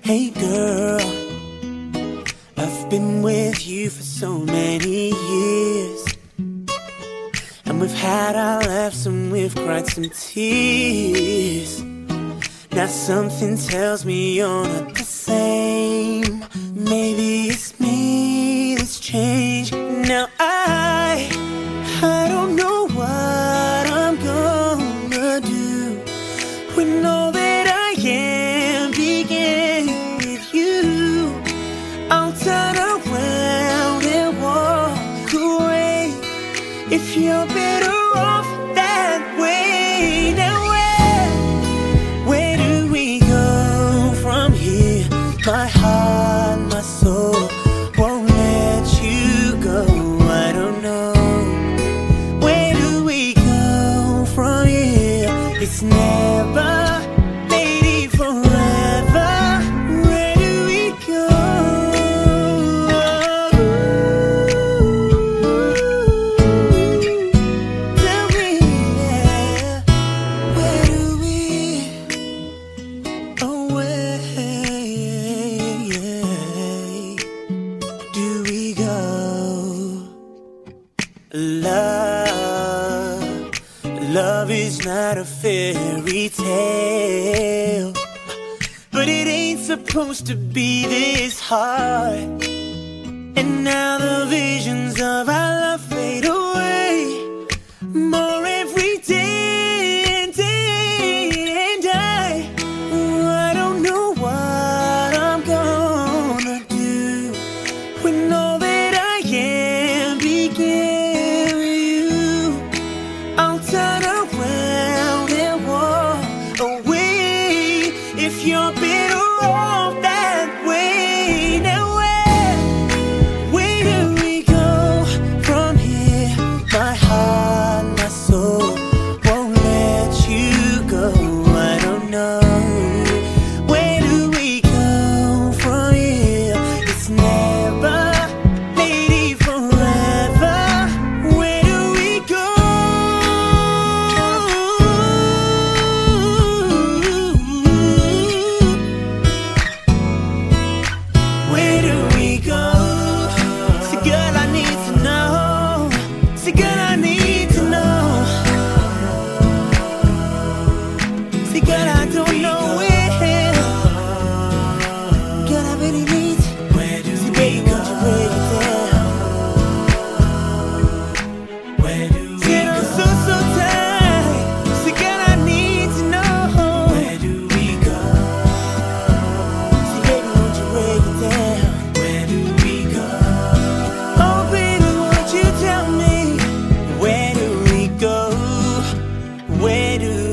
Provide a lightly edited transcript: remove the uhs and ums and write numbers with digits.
Hey girl, I've been with you for so many years, and we've had our laughs and we've cried some tears. Now something tells me you're not the same. Maybe it's me that's changed. Now I don't know what I'm gonna do when all that I am began with you. I'll turn around and walk away if you're better off that way. Now where do we go from here? My heart, my soul won't let you go. I don't know. Where do we go from here? It's never maybe forever. Where do we go? Tell me, yeah. Where do we? Oh, where do we go? Love is not a fairy tale, but it ain't supposed to be this hard. And now the visions of our love fade away more every day and I don't know what I'm gonna do when all that I am began with you. I'll turn around and walk away if you're better off that way. Now where do we go from here? My heart, my soul won't let you go. I don't know. Where do we go from here? It's never maybe forever. Where do we go? Where do we go? See, girl, I need to know. See, girl, I need to know. See, girl, I don't know where. Girl, I really need to. Where do see, baby, we go? Won't you break it down? Where do we see, I'm so tired. See, girl, I need to know. Where do we go? See, baby, won't you break it down? Where do we go? Oh, baby, won't you tell me? Where do we go? Where do